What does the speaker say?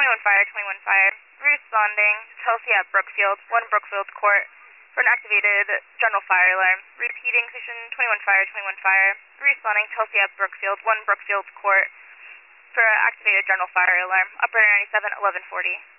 21 Fire, 21 Fire. Responding, Chelsea at Brookfield, 1 Brookfield Court, for an activated general fire alarm. Repeating, Station 21 Fire, 21 Fire. Responding, Chelsea at Brookfield, 1 Brookfield Court, for an activated general fire alarm. Operator 97, 1140.